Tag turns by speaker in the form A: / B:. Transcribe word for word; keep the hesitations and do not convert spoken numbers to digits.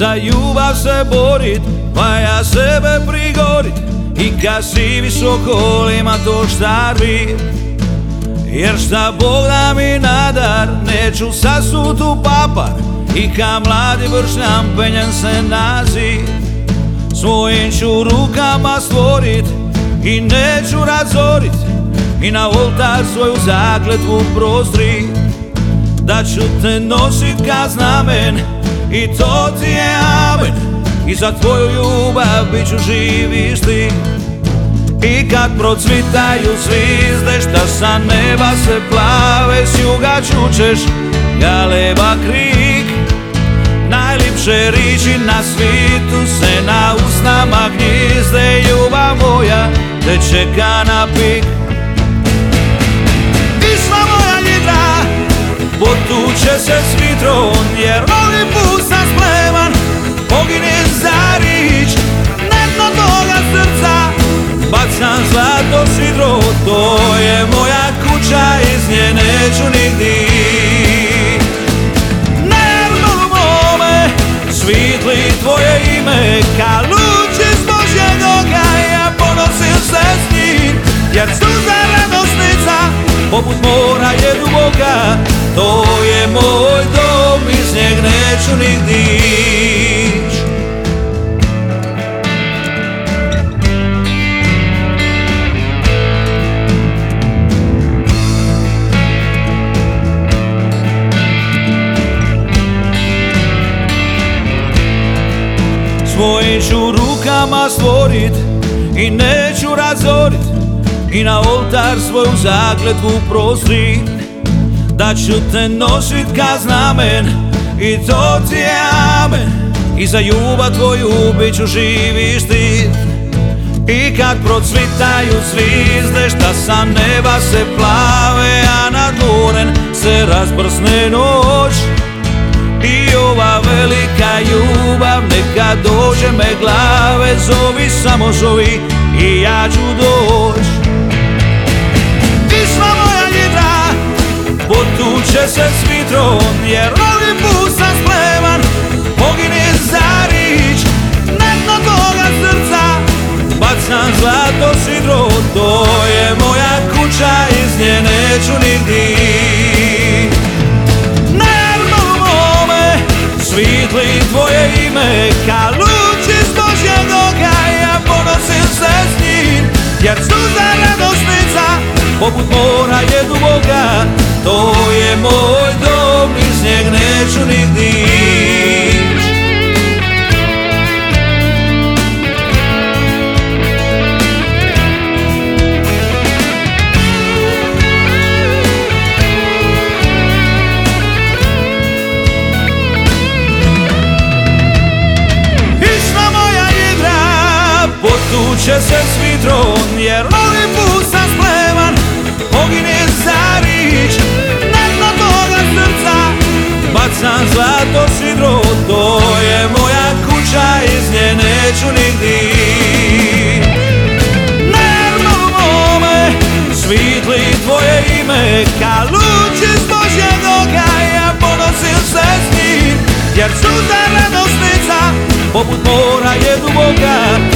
A: za ljubav se borit, pa ja sebe prigorit. I kad si visoko ima to štar bit, jer šta Bog da mi nadar, neću sasut u papar. I ka mladi vršnjam penjem se na zid, svojim ću rukama stvorit i neću razorit. I na oltar svoju zakletvu prostrit, da ću te nosit ka znamen, i to ti je amen. I za tvoju ljubav bit ću živ i štit. I kad procvitaju zvizde šta sa neba se plave, s juga čučeš galeba krik. Najlipše riči na svitu se na usnama gnjizde, ljubav moja te čeka na pik. Išla moja ljidra, potuče se s vitrom, jer novi put sam spreman, poginem za rič. Netno toga srca, bacam zlato sidro, to je moja kuća, iz nje neću nigdi. Nerno mome, svitli tvoje ime, ka luč iz Božjeg oka, ja ponosim se s njim, jer suza radosnica poput mora je duboka. To je moj dom, iz njeg neću nigdi ić. Svojim ću rukama stvorit i neću razorit. I na oltar svoju zakletvu prostrit, da ću te nosit ka znamen, i to ti je amen. I za ljubav tvoju bit ću živ i štit. I kad procvitaju zvizde šta sa neba se plave, a nad morem se razbrsne noć. I ova velika ljubav neka dođe me glave, zovi samo zovi i ja ću doć. Išla moja ljidra, potuče se s vitrom, jer novi put sam spreman, poginem za rič. Netno toga srca, bacam zlato sidro, to je moja kuća, iz nje neću nigdi. Svitli tvoje ime, ka luč iz Božjeg oka, ja ponosim se s njim, jer suza radosnica poput mora je duboka. To je moj dom, iz njeg neću nigdi ić. Potuče se s vitrom, jer novi put sam spreman, poginem za rič. Netno toga srca, bacam zlato sidro, to je moja kuća, iz nje neću nigdi. Nerno mome, svitli tvoje ime, ka luč iz Božjeg oka, ja ponosim se s njim, jer suza radosnica poput mora je duboka.